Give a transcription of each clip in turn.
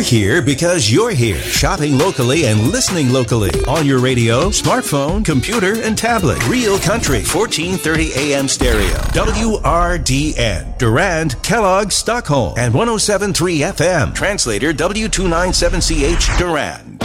here because you're here, shopping locally and listening locally on your radio, smartphone, computer, and tablet. Real Country, 1430 AM stereo. WRDN, Durand, Kellogg, Stockholm, and 107.3 FM. Translator W297CH, Durand.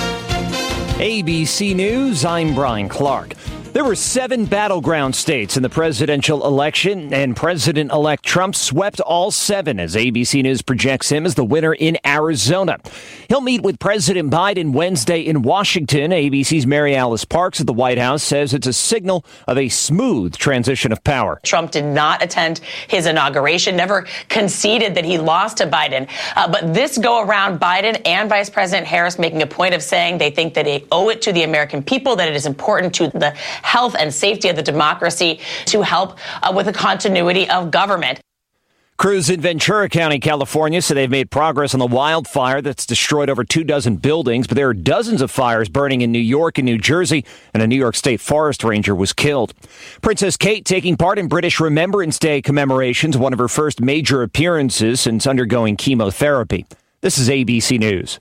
ABC News, I'm Brian Clark. There were 7 battleground states in the presidential election, and President-elect Trump swept all 7 as ABC News projects him as the winner in Arizona. He'll meet with President Biden Wednesday in Washington. ABC's Mary Alice Parks at the White House says it's a signal of a smooth transition of power. Trump did not attend his inauguration, never conceded that he lost to Biden. But this go around, Biden and Vice President Harris making a point of saying they think that they owe it to the American people, that it is important to the health and safety of the democracy to help with the continuity of government. Crews in Ventura County, California, say they've made progress on the wildfire that's destroyed over 24 buildings, but there are dozens of fires burning in New York and New Jersey, and a New York State forest ranger was killed. Princess Kate taking part in British Remembrance Day commemorations, one of her first major appearances since undergoing chemotherapy. This is ABC News.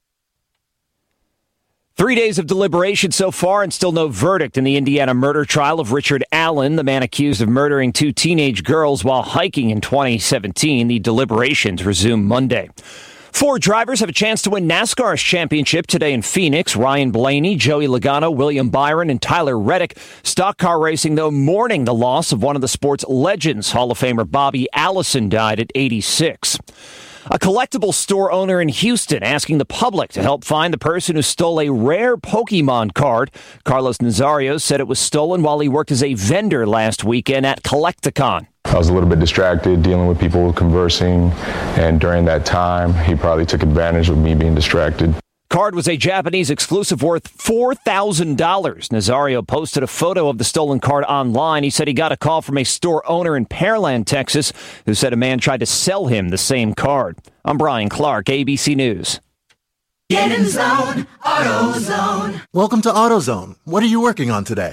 3 days of deliberation so far and still no verdict in the Indiana murder trial of Richard Allen, the man accused of murdering 2 teenage girls while hiking in 2017. The deliberations resume Monday. 4 drivers have a chance to win NASCAR's championship today in Phoenix. Ryan Blaney, Joey Logano, William Byron, and Tyler Reddick. Stock car racing, though, mourning the loss of one of the sport's legends. Hall of Famer Bobby Allison died at 86. A collectible store owner in Houston asking the public to help find the person who stole a rare Pokemon card. Carlos Nazario said it was stolen while he worked as a vendor last weekend at Collecticon. I was a little bit distracted dealing with people conversing, and during that time, he probably took advantage of me being distracted. Card was a Japanese exclusive worth $4,000. Nazario posted a photo of the stolen card online. He said he got a call from a store owner in Pearland, Texas, who said a man tried to sell him the same card. I'm Brian Clark, ABC News. Get in zone, AutoZone. Welcome to AutoZone. What are you working on today?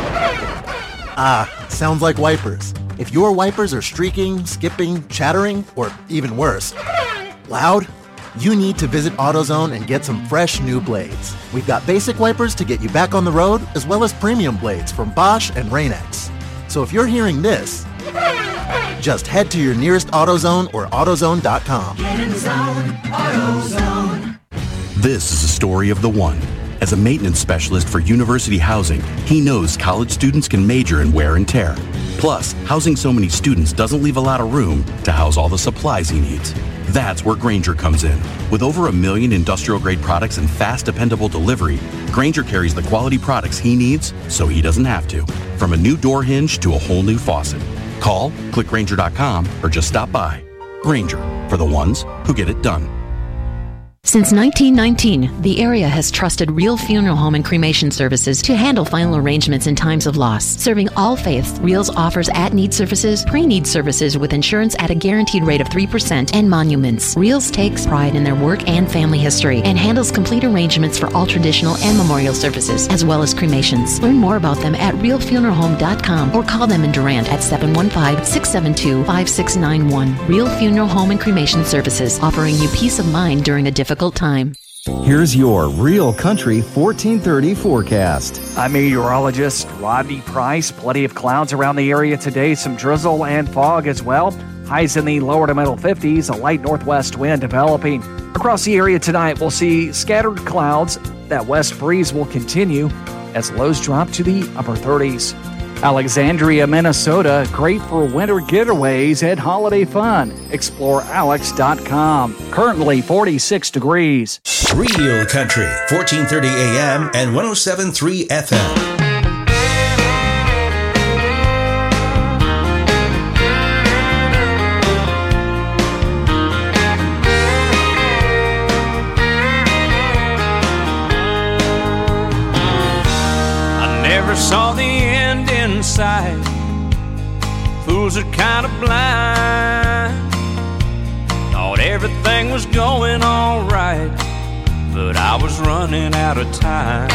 Sounds like wipers. If your wipers are streaking, skipping, chattering, or even worse, loud, you need to visit AutoZone and get some fresh new blades. We've got basic wipers to get you back on the road, as well as premium blades from Bosch and Rain-X. So if you're hearing this, just head to your nearest AutoZone or AutoZone.com. Get in zone, AutoZone. This is a story of the one. As a maintenance specialist for University Housing, he knows college students can major in wear and tear. Plus, housing so many students doesn't leave a lot of room to house all the supplies he needs. That's where Grainger comes in. With over 1 million industrial-grade products and fast, dependable delivery, Grainger carries the quality products he needs so he doesn't have to. From a new door hinge to a whole new faucet. Call, click Grainger.com, or just stop by. Grainger, for the ones who get it done. Since 1919, the area has trusted Real Funeral Home and Cremation Services to handle final arrangements in times of loss. Serving all faiths, Reals offers at-need services, pre-need services with insurance at a guaranteed rate of 3%, and monuments. Reals takes pride in their work and family history and handles complete arrangements for all traditional and memorial services, as well as cremations. Learn more about them at realfuneralhome.com or call them in Durant at 715-672-5691. Real Funeral Home and Cremation Services, offering you peace of mind during a difficult time. Here's your Real Country 1430 forecast. I'm meteorologist Rodney Price. Plenty of clouds around the area today, some drizzle and fog as well. Highs in the lower to middle 50s, a light northwest wind developing. Across the area tonight, we'll see scattered clouds. That west breeze will continue as lows drop to the upper 30s. Alexandria, Minnesota, great for winter getaways and holiday fun. ExploreAlex.com. Currently 46 degrees. Real Country, 1430 AM and 107.3 FM. Saw the end in sight. Fools are kind of blind. Thought everything was going all right, but I was running out of time.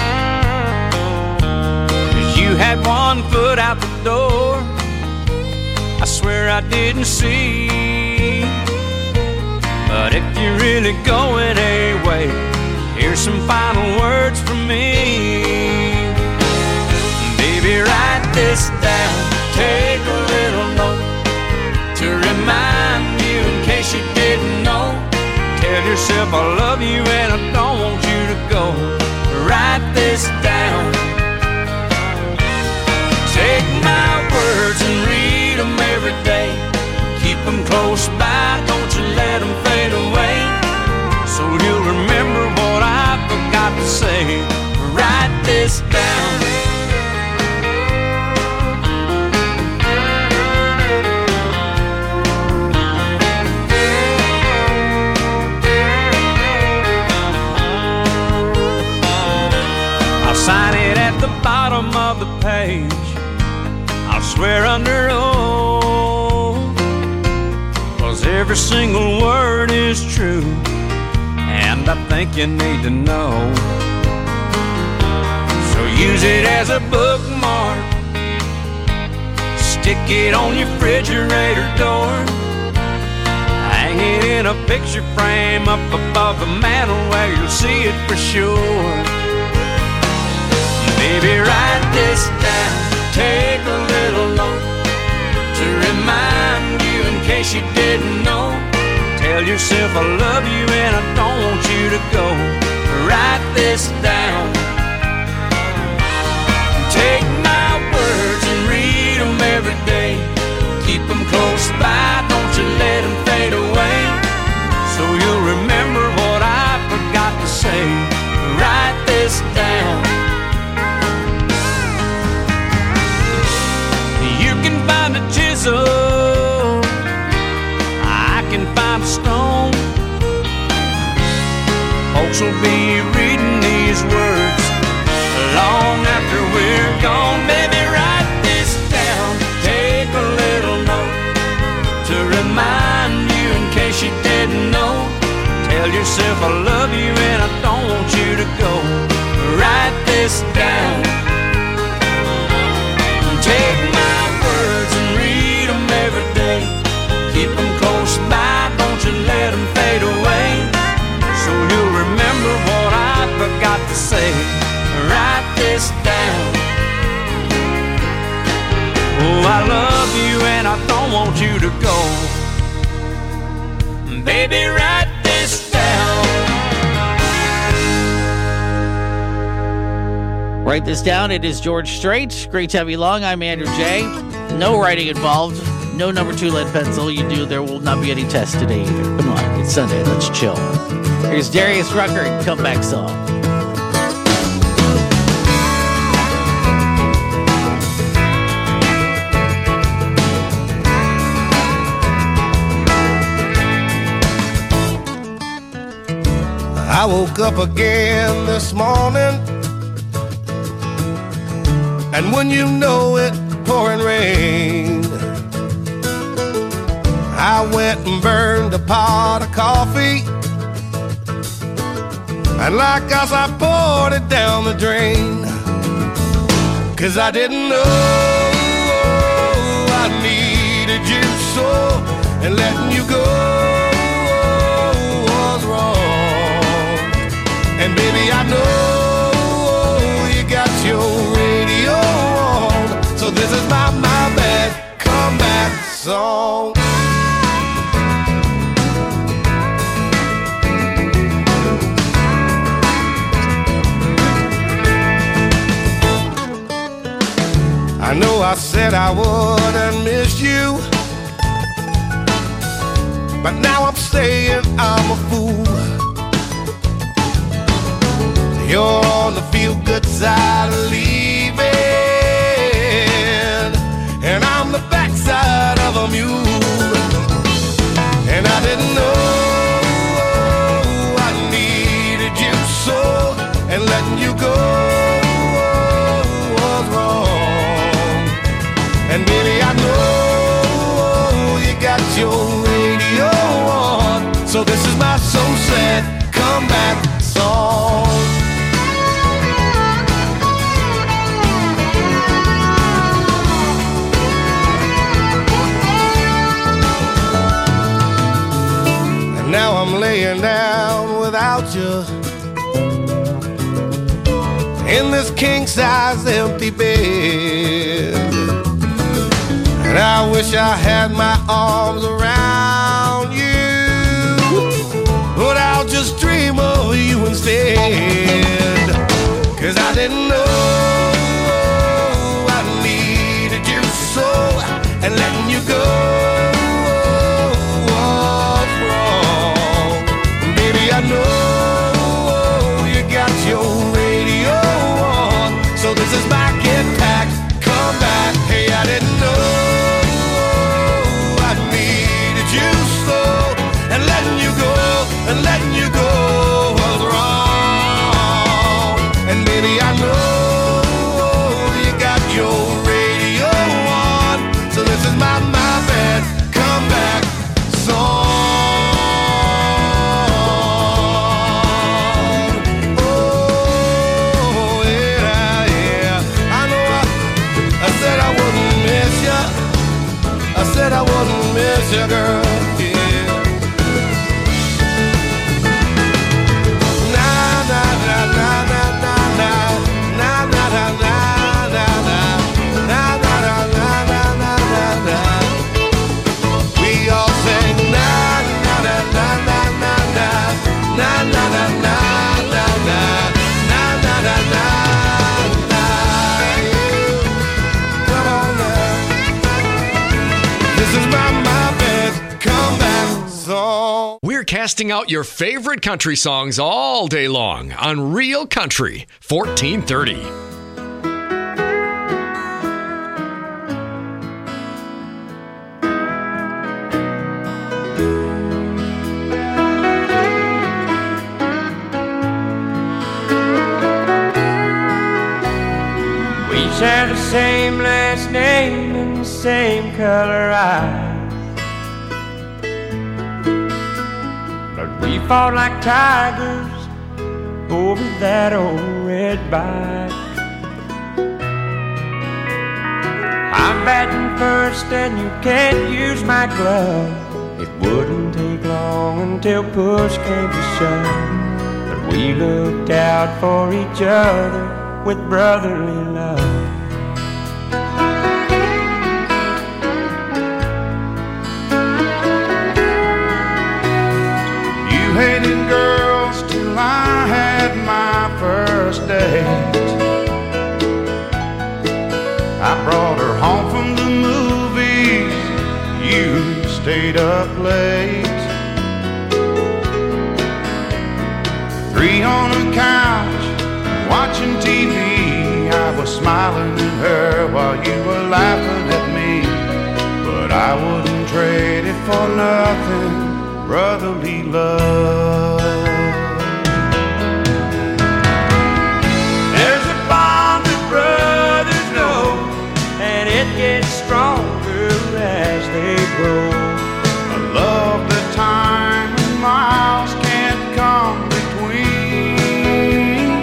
'Cause you had one foot out the door, I swear I didn't see. But But if you're really going away, here's some final words from me. Baby, write this down, take a little note to remind you in case you didn't know. Tell yourself I love you and I don't want you to go. Write this down. Take my words and read them every day. Keep them close by, don't you let them fade away. So you'll remember what I forgot to say. Write this down. I'll sign it at the bottom of the page. I'll swear under oath, 'cause every single word is true, and I think you need to know. So use it as a bookmark, stick it on your refrigerator door, hang it in a picture frame up above the mantel where you'll see it for sure. Baby, write this down, take a little note to remind you in case you didn't know. Tell yourself I love you and I don't want you to go. Write this down. Take my words and read them every day. Keep them close by, don't you let them fade away. So you'll remember what I forgot to say. Write this down. You can find a chisel, I can find a stone. Folks will be reading these words long after we're gone. Baby, write this down, take a little note to remind you in case you didn't know. Tell yourself I love you and I don't want you to go. Write this down. Take my words and read them every day. Keep them close by, don't you let them fade away. So you'll remember what I forgot to say. Write this down. Oh, I love you and I don't want you to go. Baby, write this down. Write this down. It is George Strait. Great to have you along. I'm Andrew J. No writing involved. No number 2 lead pencil. You do. There will not be any test today either. Come on. It's Sunday. Let's chill. Here's Darius Rucker and Comeback Song. I woke up again this morning, and when you know it, pouring rain. I went and burned a pot of coffee, and like us I poured it down the drain. 'Cause I didn't know I needed you so, and letting you go was wrong. And baby, I know you got your radio on, so this is my bad comeback song. I know I said I wouldn't miss you, but now I'm saying I'm a fool. You're on the feel-good side of leaving, and I'm the backside of a mule. And I didn't know I needed you so, and letting you go was wrong. And baby, I know you got your radio on, so this is my so sad comeback song. Now I'm laying down without you in this king-size empty bed. And I wish I had my arms around you, but I'll just dream of you instead. 'Cause I didn't know I needed you so, and letting you go was wrong. Baby, I know you got your radio on, so this is my get back, come back. Hey, I didn't know I needed you so, and letting you go was wrong. And baby, I know you got your radio on, so this is my bad, come back song. Oh, yeah, I know I said I wouldn't miss you. I said I wouldn't miss you, girl. We're casting out your favorite country songs all day long on Real Country 1430. We share the same last name and the same color eyes, but we fought like tigers over that old red bike. I'm batting first and you can't use my glove. It wouldn't take long until push came to shove, but we looked out for each other with brotherly love. You hated girls till I had my first date. I brought her home from the movies, you stayed up late. 3 on a couch watching TV, I was smiling at her while you were laughing at me. But I wouldn't trade it for nothing, brotherly love. There's a bond that brothers know, and it gets stronger as they grow. A love that time and miles can't come between.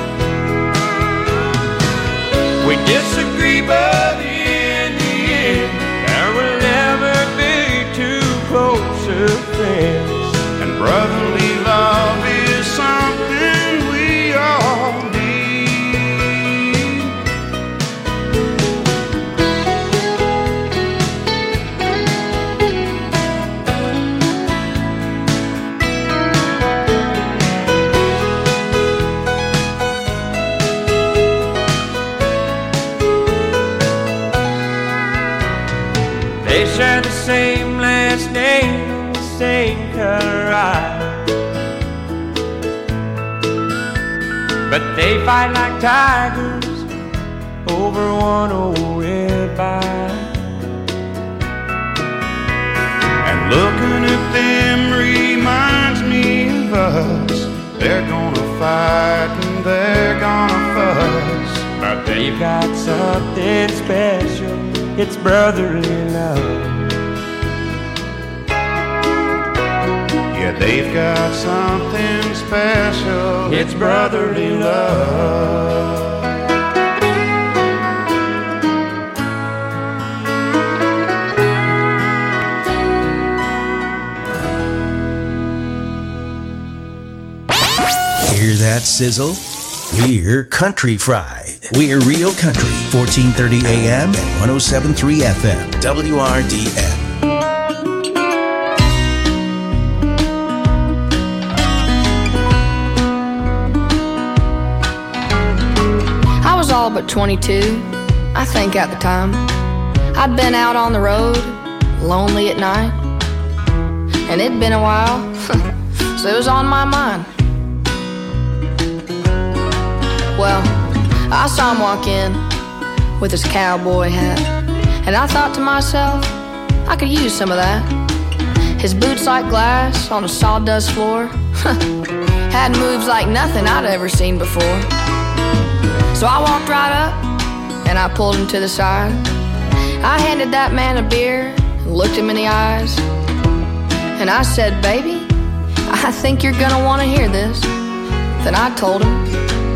We disagree, but in the end, there will never be two closer friends. And brotherly love is something we all need. They share the same last name, the same color eyes, but they fight like tigers over one old red bike. And looking at them reminds me of us. They're gonna fight and they're gonna fuss, but they've got something special, it's brotherly love. Yeah, they've got something special, it's brotherly love. that sizzle? We're Country Fried. We're Real Country, 1430 AM and 107.3 FM, WRDN. I was all but 22, I think at the time. I'd been out on the road, lonely at night, and it'd been a while, so it was on my mind. Well, I saw him walk in with his cowboy hat, and I thought to myself, I could use some of that. His boots like glass on a sawdust floor had moves like nothing I'd ever seen before. So I walked right up and I pulled him to the side. I handed that man a beer and looked him in the eyes, and I said, baby, I think you're gonna want to hear this. Then I told him,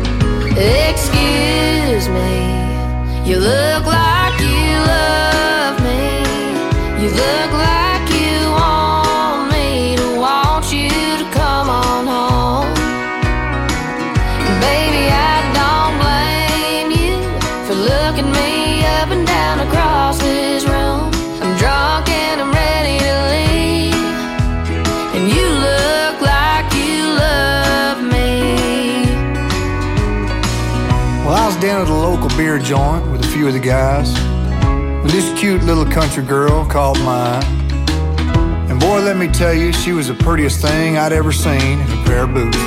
excuse me, you look like you love me. You look like you want me to want you to come on home. And baby, I don't blame you for looking me up and down across this room. I'm drunk and I'm ready to leave, and you look like you love me. Well, I was down at a local beer joint with a few of the guys, when this cute little country girl caught my eye. And boy, let me tell you, she was the prettiest thing I'd ever seen in a pair of boots.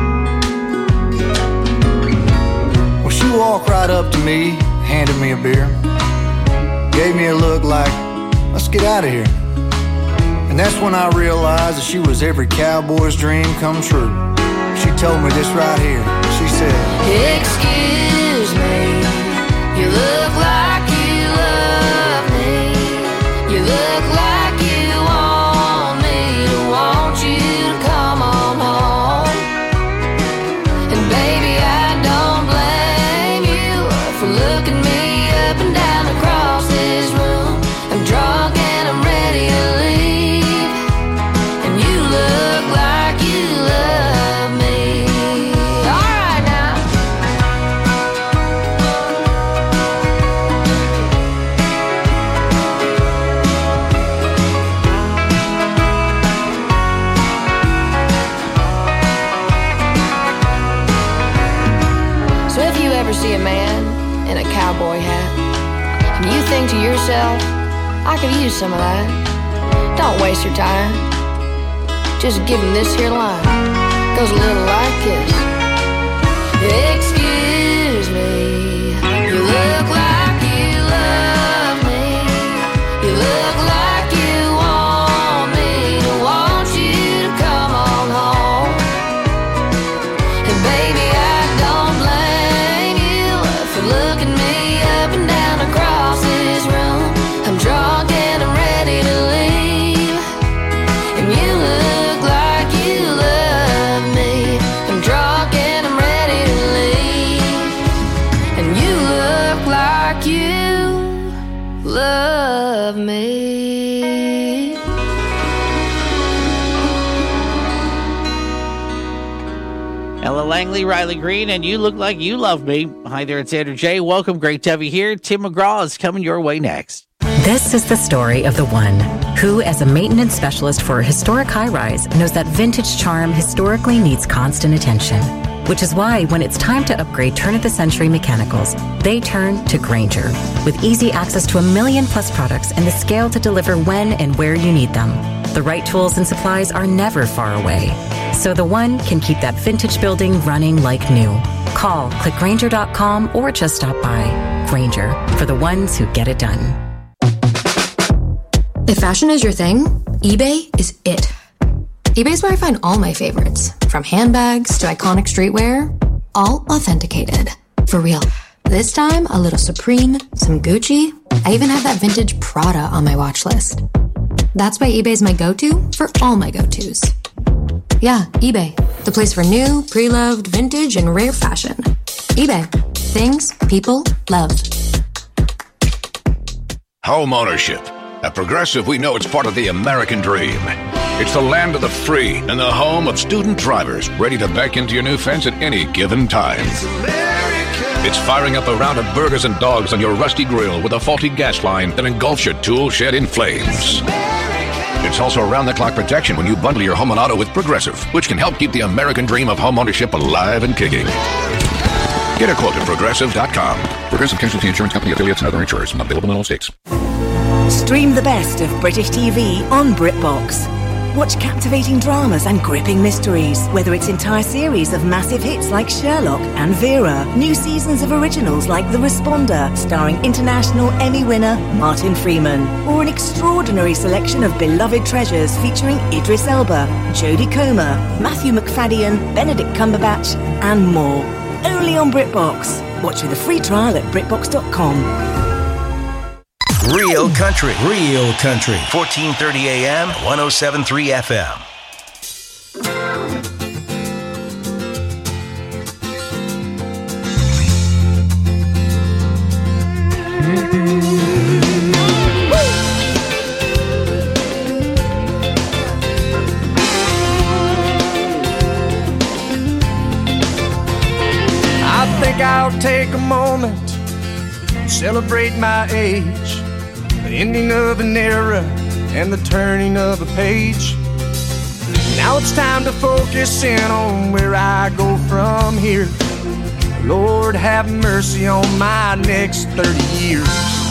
Well, she walked right up to me, handed me a beer, gave me a look like, let's get out of here. And that's when I realized that she was every cowboy's dream come true. She told me this right here. She said, excuse me, you look like you love me. You look like you want me to want you to come on home. And baby, I don't blame you for looking me up and down across this room. I'm drunk and I'm ready to leave, and you look like you love me. All right now. So if you ever see a man in a cowboy hat, and you think to yourself, I could use some of that, don't waste your time. Just give him this here line. Goes a little like this. Excuse me, you look like you love me. You look like you want me to want you to come on home. And baby, I don't blame you for looking me up and down across this room. I'm drunk and I'm ready to leave, and you look like you love me. I'm drunk and I'm ready to leave, and you look like you love me. Ella Langley, Riley Green, and You Look Like You Love Me. Hi there, it's Andrew J. Welcome. Great to have you here. Tim McGraw is coming your way next. This is the story of the one who, as a maintenance specialist for a historic high-rise, knows that vintage charm historically needs constant attention. Which is why, when it's time to upgrade turn-of-the-century mechanicals, they turn to Grainger. With easy access to 1 million-plus products and the scale to deliver when and where you need them. The right tools and supplies are never far away. So the one can keep that vintage building running like new. Call, click Grainger.com, or just stop by. Grainger, for the ones who get it done. If fashion is your thing, eBay is it. eBay's where I find all my favorites, from handbags to iconic streetwear, all authenticated. For real. This time, a little Supreme, some Gucci. I even have that vintage Prada on my watch list. That's why eBay's my go-to for all my go-tos. Yeah, eBay. The place for new, pre-loved, vintage, and rare fashion. eBay. Things people love. Home ownership. At Progressive, we know it's part of the American dream. It's the land of the free and the home of student drivers ready to back into your new fence at any given time. It's firing up a round of burgers and dogs on your rusty grill with a faulty gas line that engulfs your tool shed in flames. It's also around-the-clock protection when you bundle your home and auto with Progressive, which can help keep the American dream of homeownership alive and kicking. Get a quote at Progressive.com. Progressive Casualty Insurance Company affiliates and other insurers. Not available in all states. Stream the best of British TV on BritBox. Watch captivating dramas and gripping mysteries, whether it's entire series of massive hits like Sherlock and Vera, new seasons of originals like The Responder, starring international Emmy winner Martin Freeman, or an extraordinary selection of beloved treasures featuring Idris Elba, Jodie Comer, Matthew McFadden, Benedict Cumberbatch, and more. Only on BritBox. Watch with a free trial at BritBox.com. Real country. 1430 AM, 107.3 FM. I think I'll take a moment to celebrate my age. The ending of an era and the turning of a page. Now it's time to focus in on where I go from here. Lord, have mercy on my next 30 years.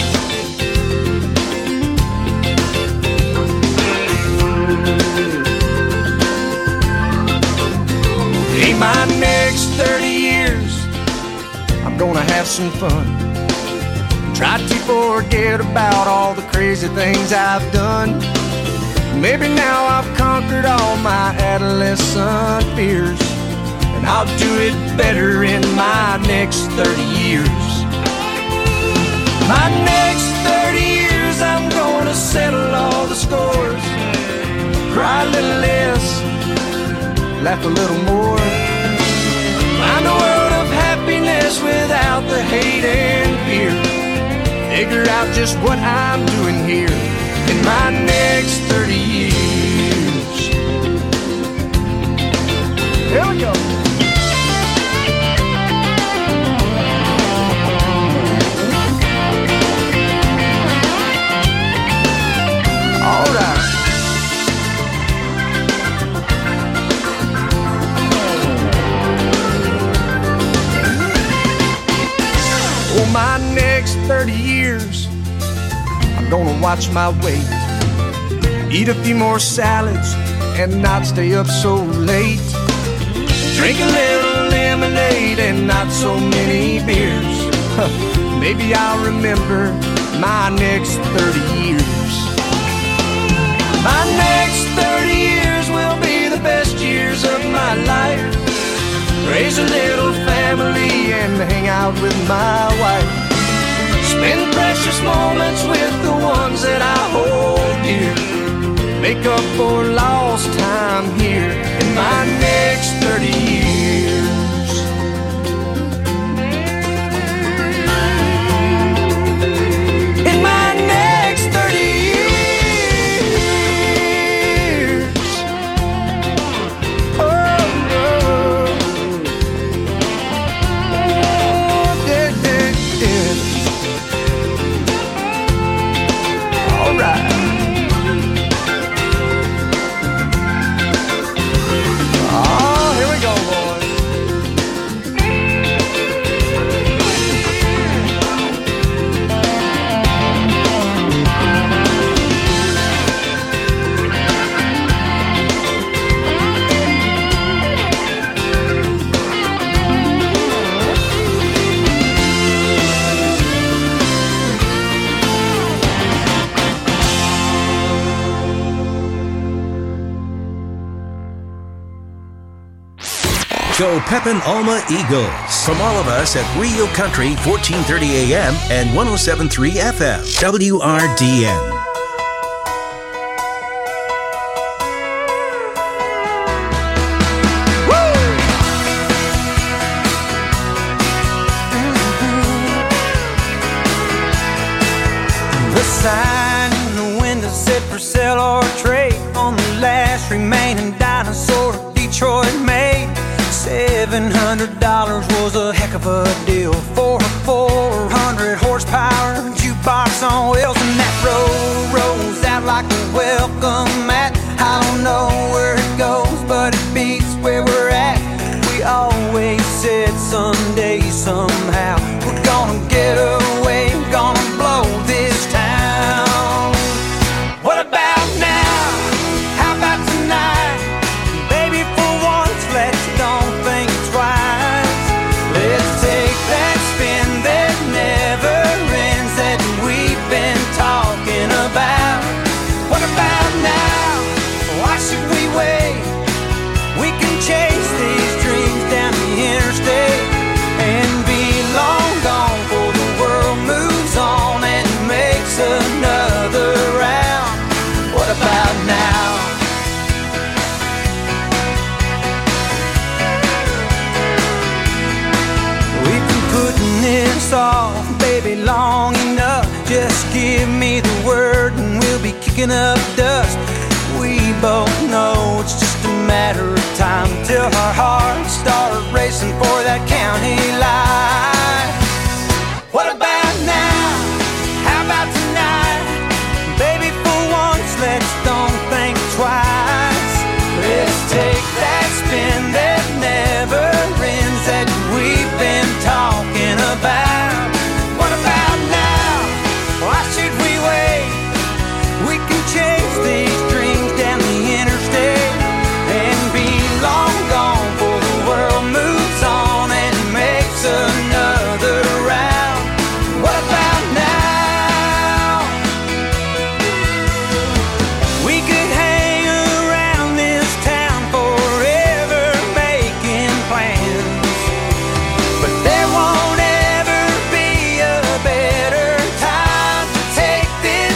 In my next 30 years, I'm gonna have some fun. Try to forget about all the crazy things I've done. Maybe now I've conquered all my adolescent fears, and I'll do it better in my next 30 years. My next 30 years, I'm gonna settle all the scores. Cry a little less, laugh a little more. Find a world of happiness without the hate and fear. Figure out just what I'm doing here in my next 30 years. Here we go. All right. For my next 30 years, I'm gonna watch my weight, eat a few more salads and not stay up so late, drink a little lemonade and not so many beers. Maybe I'll remember my next 30 years. My next 30 years will be the best years of my life. Raise a little family and hang out with my wife. Spend precious moments with the ones that I hold dear. Make up for lost time here in my next 30 years. In my next 30 years. Go Pepin Alma Eagles. From all of us at Real Country 1430 AM and 107.3 FM. WRDN. The sign in the window said for sale or trade. On the last remaining dinosaur Detroit made. $700 was a heck of a deal for a 400 horsepower jukebox on wheels, and that road rolls out like a welcome mat. I don't know where it goes, but it beats where we're at. We always said someday, somehow, we're gonna get away, gonna blow this town. What about now? How about tonight? Baby, for once, let's don't think twice. Let's take that spin that never ends that we've been talking about. What about now? Why should we wait? We can chase these dreams down the interstate and be long gone before the world moves on and makes another round. What about now? We've been putting this off, baby, long enough. Just give me the word and we'll be kicking up dust. We both know it's just a matter of time till our hearts start racing for that county line. What about now? How about tonight? Baby, for once, let's don't think twice. Let's take that spin that never ends that we've been talking about. What about now? Why should we wait? We can chase these dreams down the interstate and be long gone before the world moves on and makes another round. What about now? We could hang around this town forever making plans, but there won't ever be a better time to take this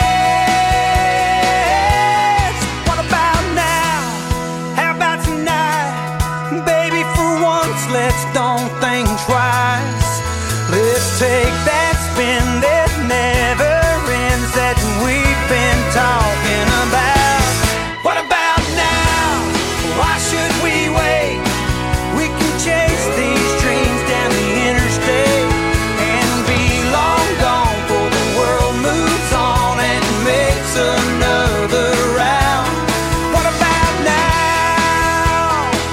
chance. What about now? How about tonight? Baby, for once, let's don't think twice. Let's take that spin that never ends that we've been talking about. What about now? Why should we wait? We can chase these dreams down the interstate and be long gone before the world moves on and makes another round. What about now?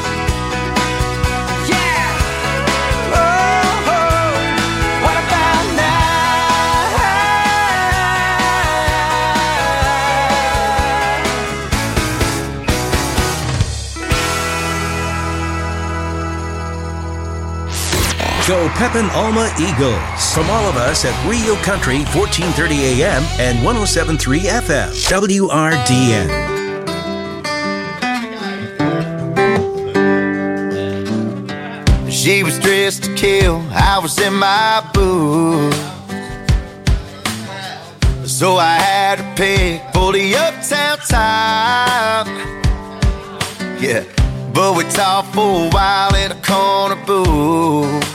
Yeah. Oh, oh. What about now? Go Pepin Alma Eagles. From all of us at Real Country 1430 AM and 107.3 FM. WRDN. She was dressed to kill, I was in my boots. So I had to pick for the uptown time. Yeah, but we talked for a while in a corner booth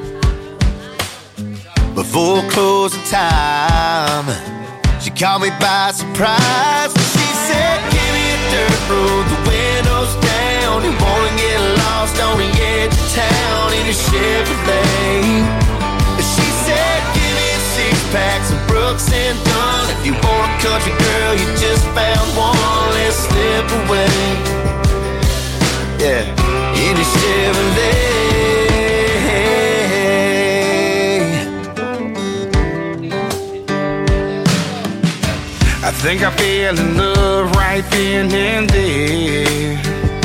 before closing time. She caught me by surprise. She said, give me a dirt road, the windows down. You wanna get lost on the edge of town in a Chevrolet. She said, give me a six-pack, some Brooks and Dunn. If you want a country girl, you just found one. Let's slip away. Yeah, in a Chevrolet. I think I fell in love right then and there.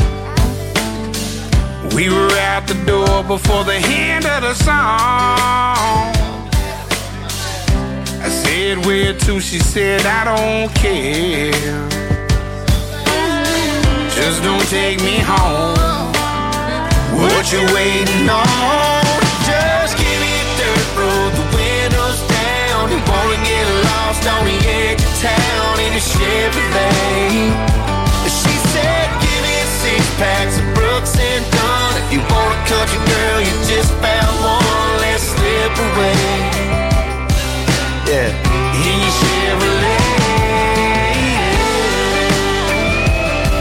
We were out the door before the end of the song. I said, where to? She said, I don't care. Just don't take me home. What you waiting on? Just give me a dirt road, the windows down. You wanna get lost on the edge of town in a Chevrolet. She said, give me a six-pack, some Brooks and Dunn. If you want a country girl, you just found one. Let's slip away. Yeah, in your Chevrolet.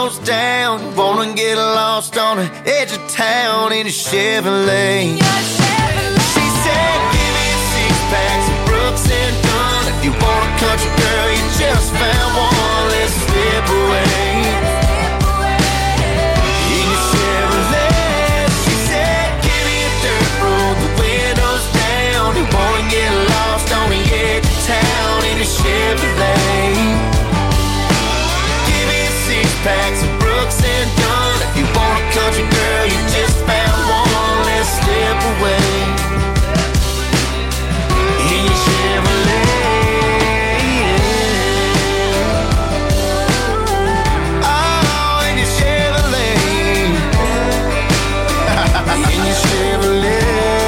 windows down. You wanna get lost on the edge of town in a Chevrolet. She said, give me a six-pack, some Brooks and Dunn. If you want a country girl, you just found one. Let's slip away in your Chevrolet. She said, give me a dirt road, the windows down. You wanna get lost on the edge of town in a Chevrolet. Give me a six-pack, some Brooks and Dunn. If you want a country girl, you just found one. Let's slip away in your Chevrolet. Oh, in your Chevrolet. In your Chevrolet.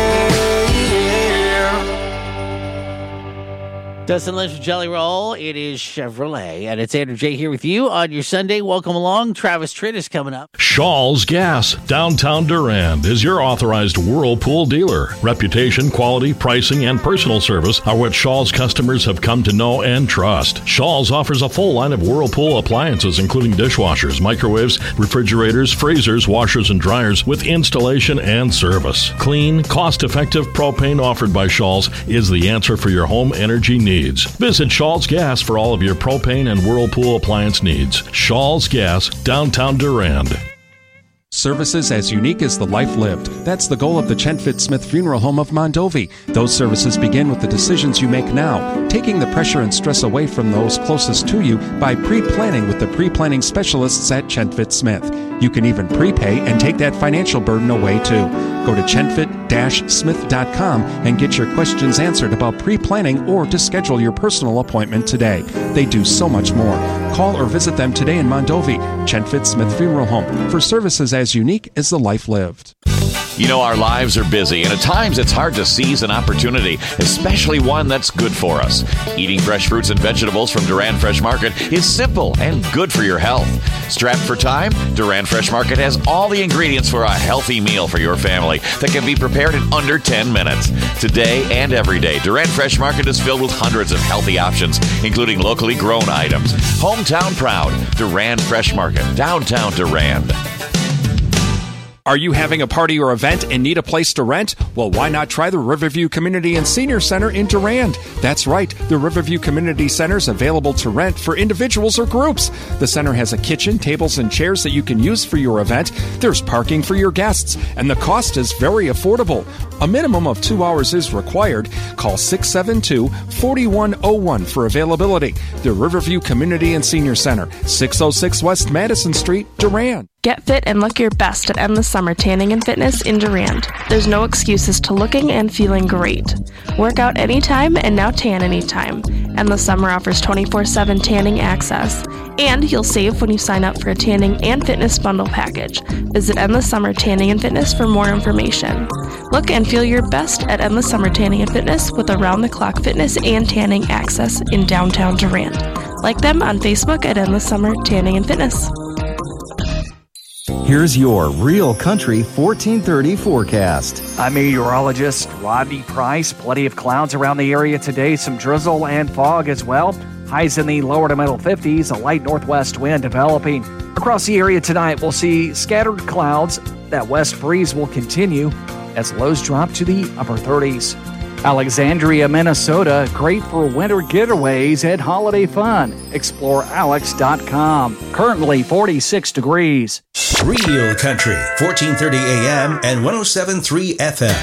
Dustin Lynch with Jelly Roll. It is Chevrolet, and it's Andrew J. here with you on your Sunday. Welcome along. Travis Tritt is coming up. Shaw's Gas, downtown Durand, is your authorized Whirlpool dealer. Reputation, quality, pricing, and personal service are what Shaw's customers have come to know and trust. Shaw's offers a full line of Whirlpool appliances, including dishwashers, microwaves, refrigerators, freezers, washers, and dryers, with installation and service. Clean, cost-effective propane offered by Shaw's is the answer for your home energy needs. Visit Shaw's Gas for all of your propane and Whirlpool appliance needs. Shaw's Gas, downtown Durand. Services as unique as the life lived. That's the goal of the Chenfit Smith Funeral Home of Mondovi. Those services begin with the decisions you make now, taking the pressure and stress away from those closest to you by pre-planning with the pre-planning specialists at Chenfit Smith. You can even prepay and take that financial burden away too. Go to chenfit-smith.com and get your questions answered about pre-planning or to schedule your personal appointment today. They do so much more. Call or visit them today in Mondovi, Chenfit Smith Funeral Home, for services as unique as the life lived. You know, our lives are busy, and at times it's hard to seize an opportunity, especially one that's good for us. Eating fresh fruits and vegetables from Durand Fresh Market is simple and good for your health. Strapped for time, Durand Fresh Market has all the ingredients for a healthy meal for your family that can be prepared in under 10 minutes. Today and every day, Durand Fresh Market is filled with hundreds of healthy options, including locally grown items. Hometown proud, Durand Fresh Market, downtown Durand. Are you having a party or event and need a place to rent? Well, why not try the Riverview Community and Senior Center in Durand? That's right, the Riverview Community Center is available to rent for individuals or groups. The center has a kitchen, tables, and chairs that you can use for your event. There's parking for your guests, and the cost is very affordable. A minimum of 2 hours is required. Call 672-4101 for availability. The Riverview Community and Senior Center, 606 West Madison Street, Durand. Get fit and look your best at Endless Summer Tanning and Fitness in Durand. There's no excuses to looking and feeling great. Work out anytime and now tan anytime. Endless Summer offers 24/7 tanning access. And you'll save when you sign up for a tanning and fitness bundle package. Visit Endless Summer Tanning and Fitness for more information. Look and feel your best at Endless Summer Tanning and Fitness with around-the-clock fitness and tanning access in downtown Durand. Like them on Facebook at Endless Summer Tanning and Fitness. Here's your Real Country 1430 forecast. I'm meteorologist Rodney Price. Plenty of clouds around the area today, some drizzle and fog as well. Highs in the lower to middle 50s, a light northwest wind developing. Across the area tonight, we'll see scattered clouds. That west breeze will continue as lows drop to the upper 30s. Alexandria, Minnesota, great for winter getaways and holiday fun. ExploreAlex.com. Currently 46 degrees. Real Country, 1430 AM and 107.3 FM.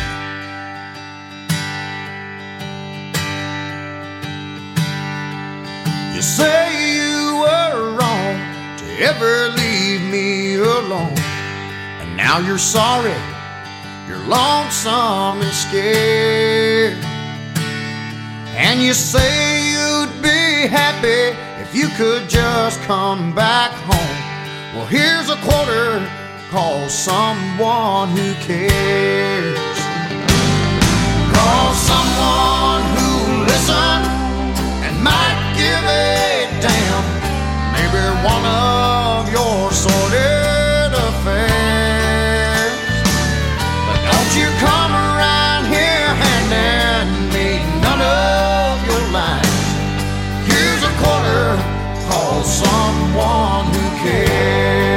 You say you were wrong to ever leave me alone, and now you're sorry, you're lonesome and scared. And you say you'd be happy if you could just come back home. Well, here's a quarter, call someone who cares. Call someone who'll listen and might give a damn. Maybe one of your sordid affairs. But don't you come around here handing me none of your lines. Here's a quarter, call someone who cares.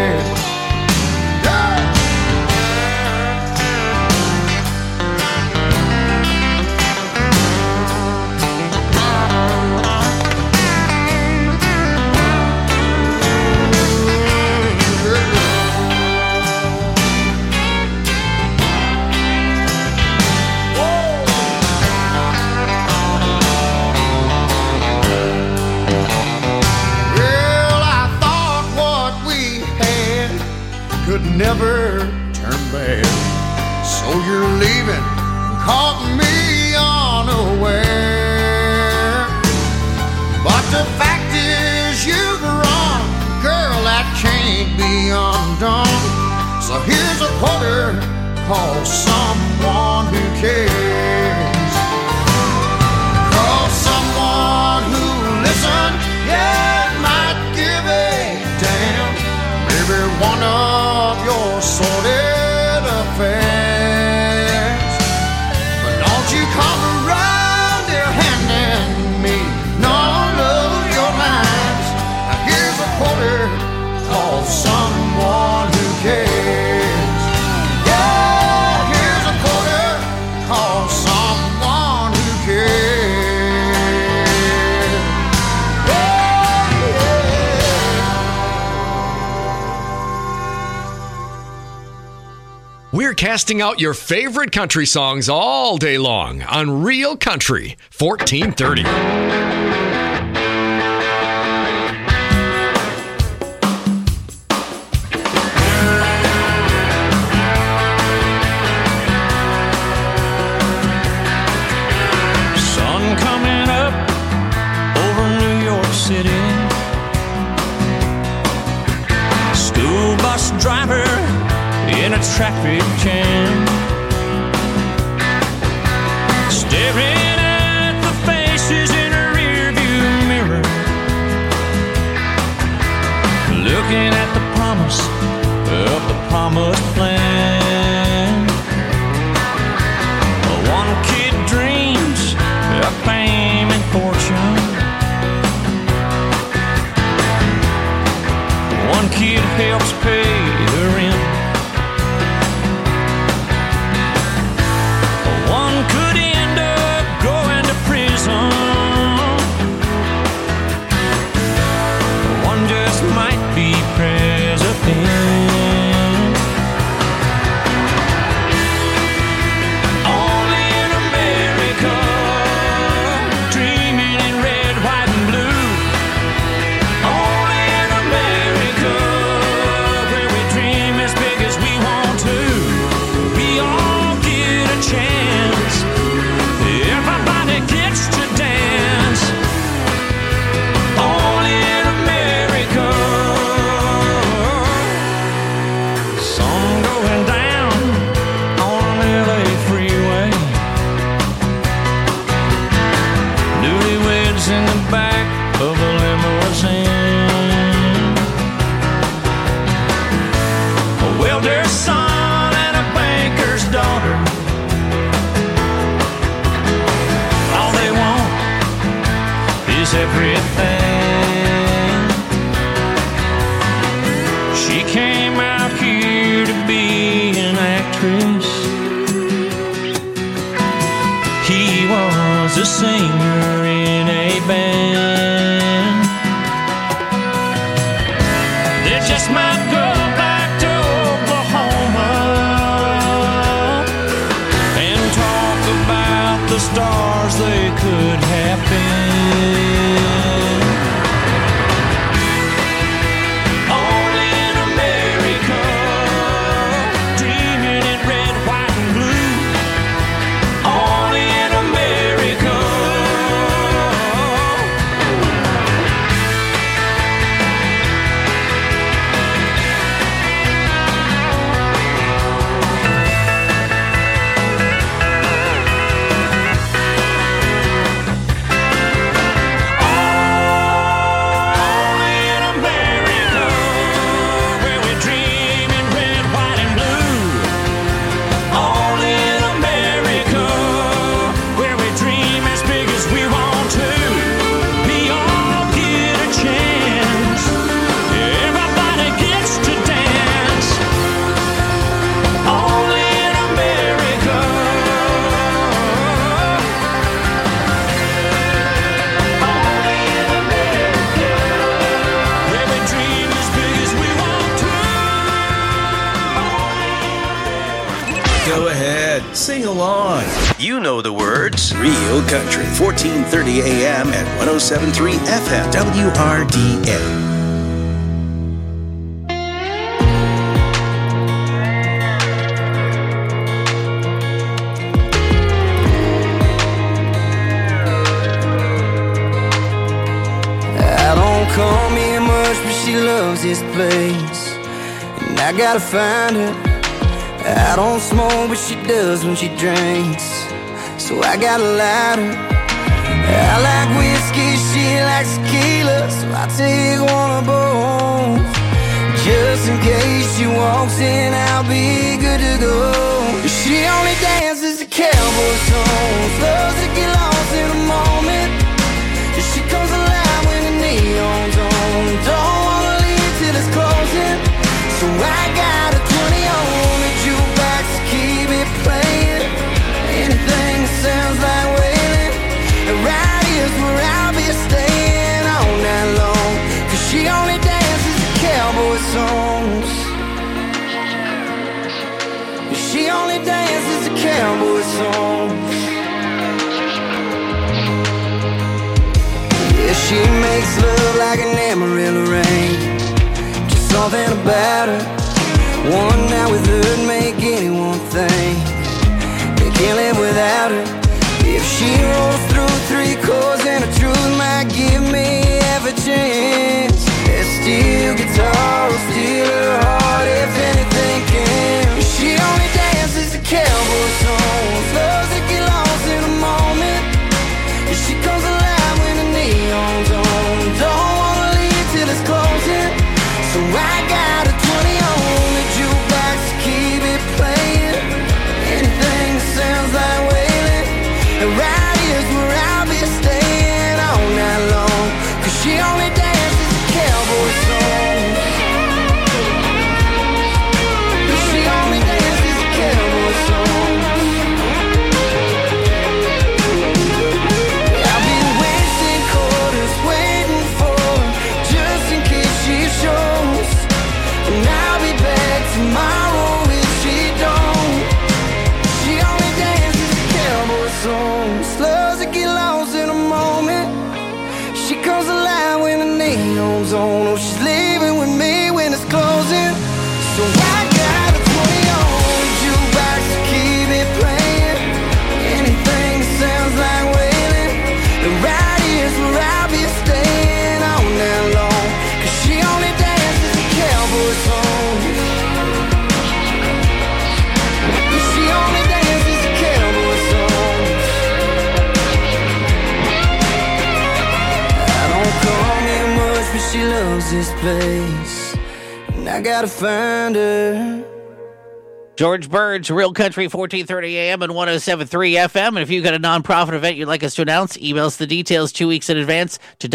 Here's a quarter, call someone who cares. Call someone who listens, yeah, might give a damn. Maybe one of your sordid affairs. But don't you come around here handing me none of your lines. Now here's a quarter, call someone who cares. Yeah, here's a quarter, call someone who cares. We're casting out your favorite country songs all day long on Real Country 1430. Sun coming up over New York City. School bus driver in a traffic jam, staring at the faces in a rearview mirror, looking at the promise of the promised land. One kid dreams of fame and fortune. One kid helps pay the rent. One could end up going to prison. One just might be president. Only in America, dreaming in red, white, and blue. Only in America, where we dream as big as we want to. We all get a chance. Everybody gets to dance. Only in America. Sun going down on an LA freeway. Newlyweds in the back of a limousine. A welder's son and a banker's daughter. All they want is everything. She came out here to be an actress. He was a singer in a band. They just might go back to Oklahoma and talk about the stars they could have been. Only in America, dreaming in red, white, and blue. Only in America. Go ahead, sing along. You know the words. Real Country, 1430 AM and 107.3 FM, WRDN. Call me much, but she loves this place, and I gotta find her. I don't smoke, but she does when she drinks. So I got a lighter. I like whiskey, she likes tequila, so I take one of both. Just in case she walks in, I'll be good to go. She only dances to cowboy songs, loves to get lost in a moment. She comes alive when the neon's on. Don't wanna leave till it's closing. So I got a 20 on the jukebox to keep it playing. Anything that sounds like wailing. Right here's where I'll be staying all night long. Cause she only dances to cowboy songs. She only dances to cowboy songs. Yeah, she makes love like an Amarillo rain. Just something about her. One night with her'd make anyone think they can't live without her. If she rolls through 3 chords and the truth might give me half a chance. That steel guitar will steal her heart if anything can. She only dances to cowboy songs, loves to get lost in a moment. She comes alive when the neon's on. Don't wanna leave till it's closing. So I got a 20 on the jukebox to keep it playing. Anything that sounds like wailing. And right here's where I'll be staying all night long. Cause she only dances to cowboy songs. She only dances to cowboy songs. I've been wasting quarters waiting for her, just in case she shows. And I'll be back tomorrow if she don't. She only dances to cowboy songs, loves to get lost in a moment. She comes alive when the neon's on. Oh, she's leaving with me when it's closing. So I got a 20 on the jukebox to keep it playing. Anything that sounds like wailing. And right here's where I'll be staying all night long. Cause she only dances to cowboy songs. She only dances to cowboy songs. I don't come here much, but she loves this place. And I gotta find her. George Bird's Real Country, 1430 AM and 107.3 FM. And if you've got a nonprofit event you'd like us to announce, email us the details 2 weeks in advance to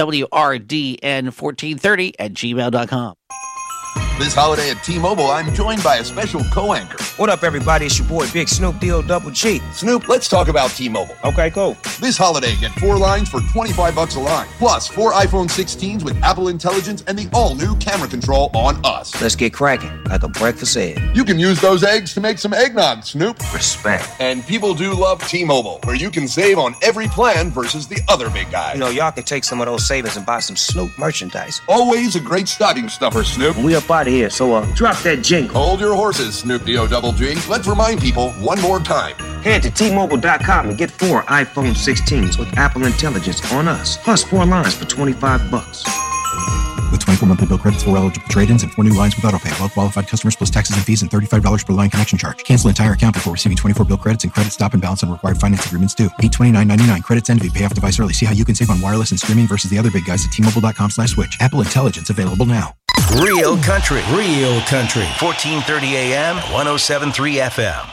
WRDN1430@gmail.com. This holiday at T-Mobile, I'm joined by a special co-anchor. What up, everybody? It's your boy, Big Snoop D-O-double G. Snoop, let's talk about T-Mobile. Okay, cool. This holiday, get 4 lines for $25 a line. Plus, 4 iPhone 16s with Apple Intelligence and the all-new camera control on us. Let's get cracking, like a breakfast egg. You can use those eggs to make some eggnog, Snoop. Respect. And people do love T-Mobile, where you can save on every plan versus the other big guys. You know, y'all can take some of those savings and buy some Snoop merchandise. Always a great stocking stuffer, Snoop. We up out of here, so drop that jingle. Hold your horses, Snoop D-O-double-G. Let's remind people one more time. Head to T-Mobile.com and get 4 iPhone 16s with Apple Intelligence on us, plus 4 lines for $25. With 24 monthly bill credits, 4 eligible trade-ins, and 4 new lines with autopay. Well-qualified customers plus taxes and fees and $35 per line connection charge. Cancel entire account before receiving 24 bill credits and credit stop and balance on required finance agreements due. $829.99. Credits end if you pay off device early. See how you can save on wireless and streaming versus the other big guys at T-Mobile.com/switch. Apple Intelligence available now. Real Country. Real Country. 1430 AM, 107.3 FM.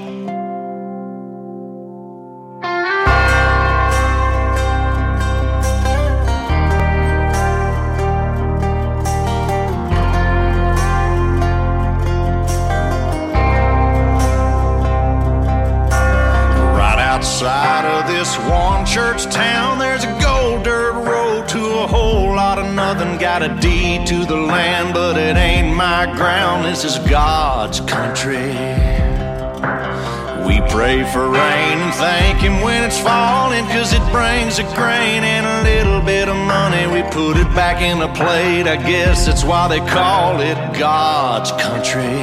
Outside of this one church town, there's a gold dirt road to a whole lot of nothing. Got a deed to the land, but it ain't my ground. This is God's country. We pray for rain and thank Him when it's falling, 'cause it brings a grain and a little bit of money. We put it back in the plate, I guess that's why they call it God's country.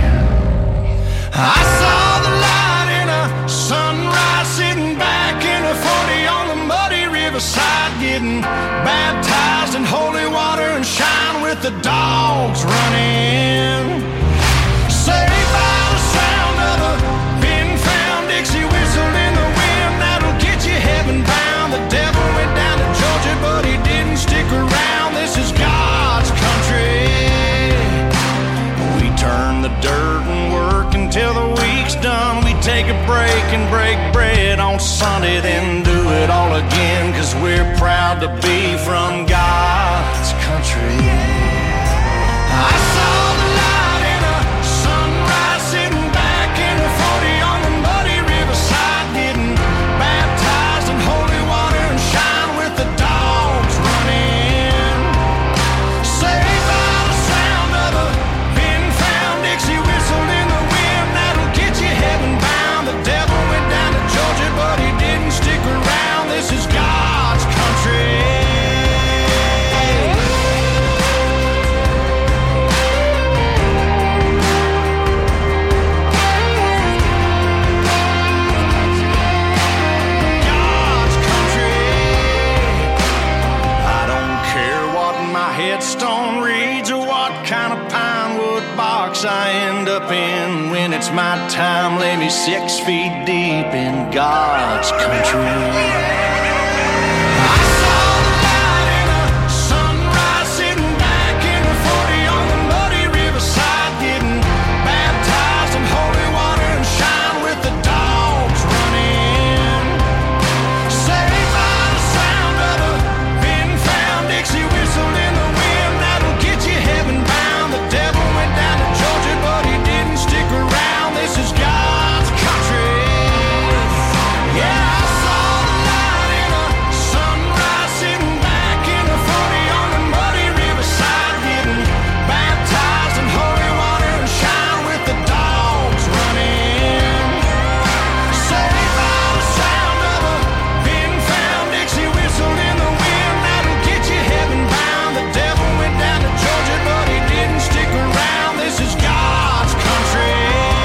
I saw the light in a sunrise, sitting back in a 40 on the muddy riverside, getting baptized in holy water and shine with the dogs running. Saved by the sound can break bread on Sunday, then do it all again, 'cause we're proud to be from God's country. I saw the light in a sunrise, sitting back in the 40 on the muddy riverside, getting baptized in holy water and shine with the dogs running. Saved by the sound of a pin-found Dixie whistle in the wind that'll get you heaven bound. The devil went down to Georgia, but he didn't stick around. This is God's country. Headstone reads or what kind of pine wood box I end up in. When it's my time, lay me 6 feet deep in God's country. I saw the light in a sunrise, sitting back in the 40 on the muddy riverside, getting baptized in holy water and shine with the dogs running. Saved by the sound of a pin-found Dixie whistle in the heaven bound. The devil went down to Georgia, but he didn't stick around. This is God's country. Yeah, I saw the light in a sunrise, sitting back in the 40 on the muddy riverside, getting baptized in holy water and shine with the dogs running. Saved by the sound of a pin-found Dixie whistle in the wind that'll get you heaven bound. The devil went down to Georgia, but he didn't stick around. This is God's country.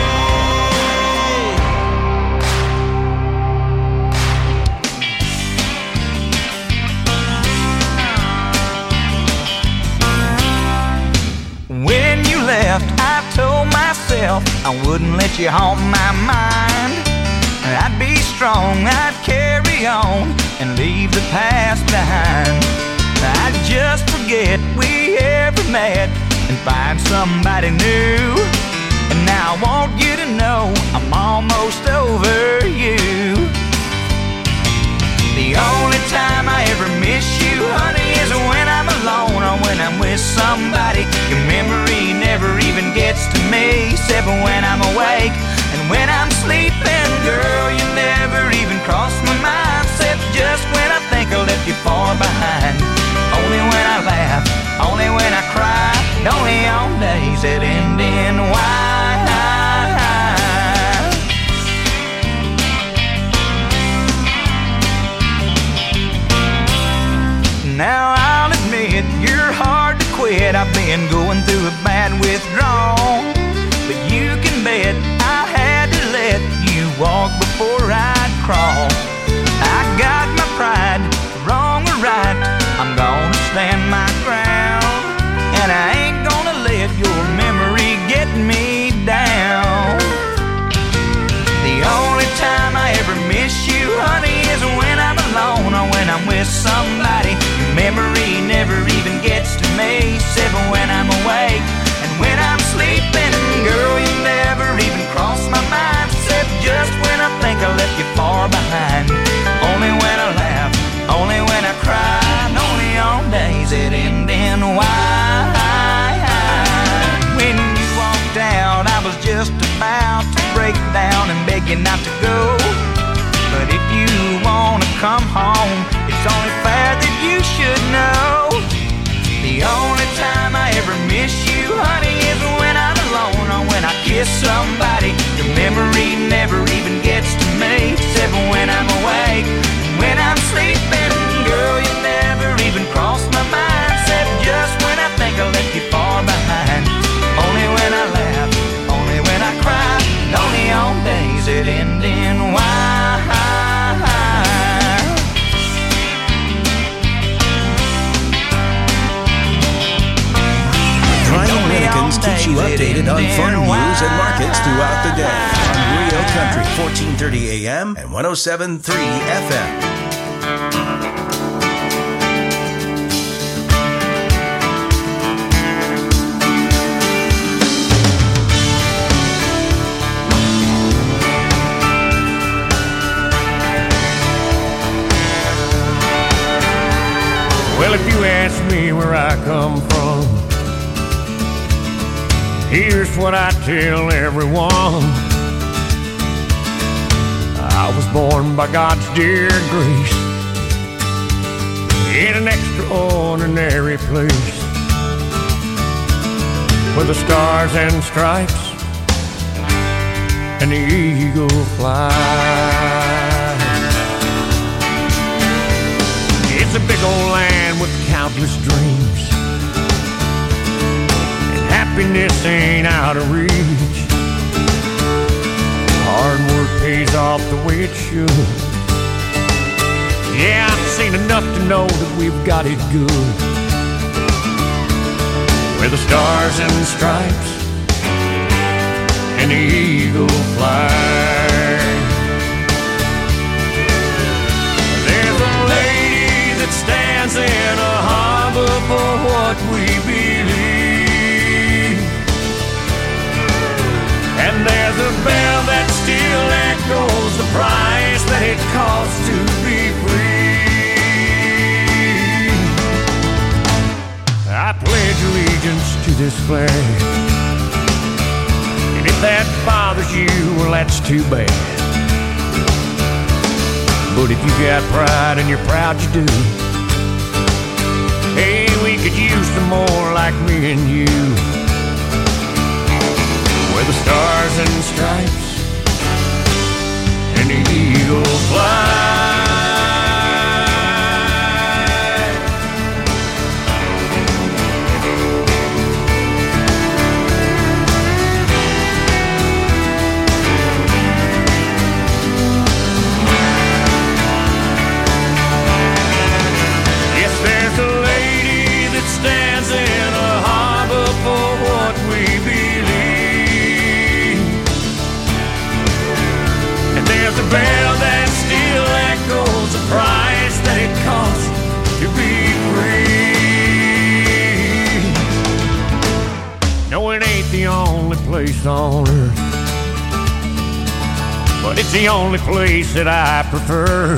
When you left, I told myself I wouldn't let you haunt my mind. I'd be strong, I'd carry on and leave the past behind. I'd just forget we ever met and find somebody new. And now I want you to know I'm almost over you. The only time I ever miss you, honey, is when I'm alone or when I'm with somebody. Your memory never even gets to me, except when I'm awake. And when I'm sleeping, girl, you never even cross my mind, except just when I think I left you far behind. Only when I laugh, only when I cry, only on days that end in Y. Now I'll admit you're hard to quit. I've been going through a bad withdrawal, but you can bet I had to let you walk before I'd crawl. I got my pride, wrong or right, I'm gonna stand my ground, and I ain't gonna let your memory get me down. The only time I ever miss you, honey, is when I'm alone or when I'm with somebody. Your memory never even gets to me, except when I'm awake. And when I'm sleeping, girl, you never even cross my mind, except just when I think I left you far behind. Only when I laugh, only when I cry, and only on days that end in Y. When you walked out, I was just about to break down and beg you not to go. But if you wanna come home, it's only fair that you should know. The only time I ever miss you, honey, is when I'm alone or when I kiss somebody. Your memory never even gets to me, except when I'm awake. And when I'm sleeping, girl, you never even cross my mind, except just when I think I left you far behind. Only when I laugh, only when I cry, and only on days that end in Y. Brian Winnekins keeps you updated on fun news and markets throughout the day on Real Country, 1430 AM and 107.3 FM. Well, if you ask me where I come from, here's what I tell everyone. I was born by God's dear grace in an extraordinary place where the stars and stripes and the eagle fly. It's a big old land with countless dreams, and happiness ain't out of reach. Hard work pays off the way it should. Yeah, I've seen enough to know that we've got it good, where the stars and stripes and the eagle fly. There's a lady that stands in a harbor for what we believe, and there's a bell that still echoes the price that it costs to be free. I pledge allegiance to this flag, and if that bothers you, well, that's too bad. But if you got pride and you're proud you do, hey, we could use some more like me and you, where the stars and stripes and the eagle fly. Yes, there's a lady that stands in a harbor for what we believe, and there's a bell that still echoes the price that it costs to be free. No, it ain't the only place on earth, but it's the only place that I prefer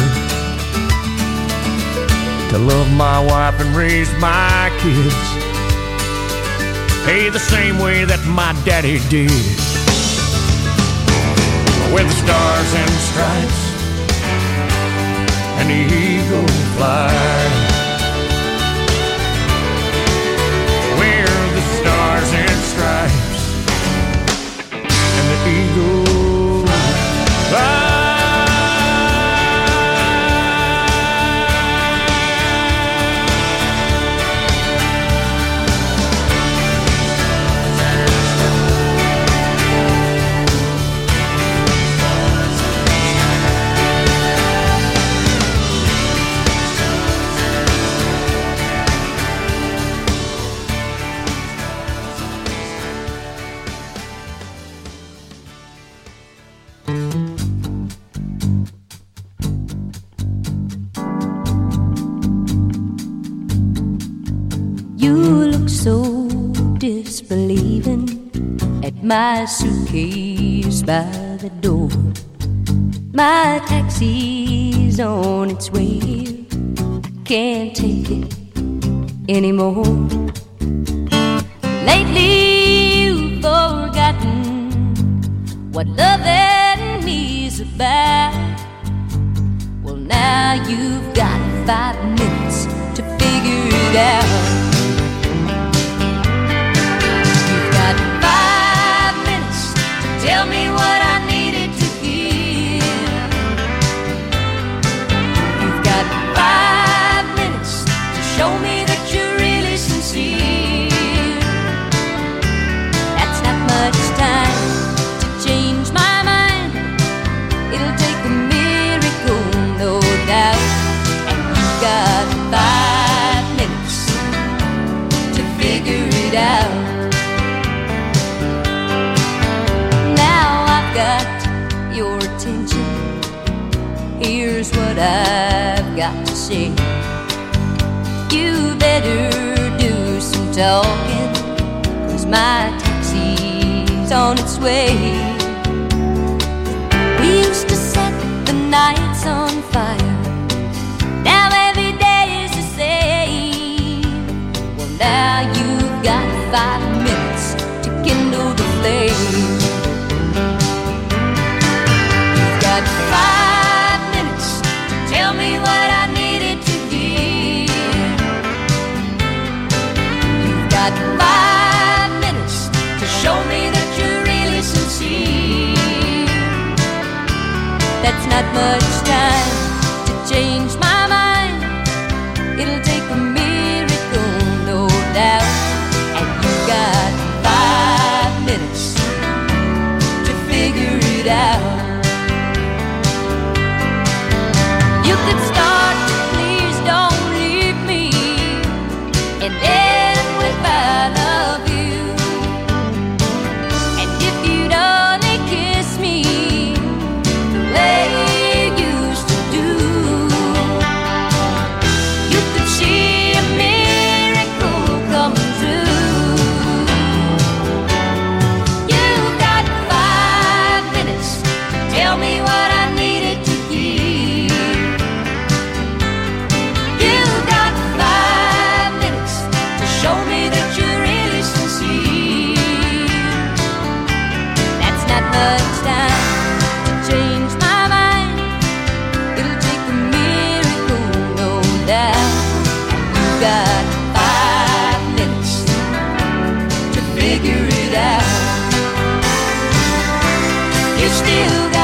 to love my wife and raise my kids, hey, the same way that my daddy did, where the stars and stripes and the eagle fly, where the stars and stripes and the eagle fly. You look so disbelieving at my suitcase by the door. My taxi's on its way here. Can't take it anymore. Lately you've forgotten what loving me's about. Well, now you've got 5 minutes to figure it out. Tell me what I needed to hear. You've got 5 minutes to show me that you're really sincere. That's not much time to change my mind. It'll take a miracle, no doubt. And you've got 5 minutes to figure it out. Got your attention. Here's what I've got to say. You better do some talking, 'cause my taxi's on its way. We used to set the nights on fire. Now every day is the same. not much time to change my mind. It'll take a miracle, no doubt. And you got 5 minutes to figure it out. You could start to please don't leave me and end with I love you. And if you'd only kiss me the way you used to do, you could see a miracle come true. You got 5 minutes, tell me what I needed to hear. You got 5 minutes to show me that you're really sincere. That's not much time to change my mind. It'll take a miracle, no doubt. You got 5 minutes to figure it out. You still got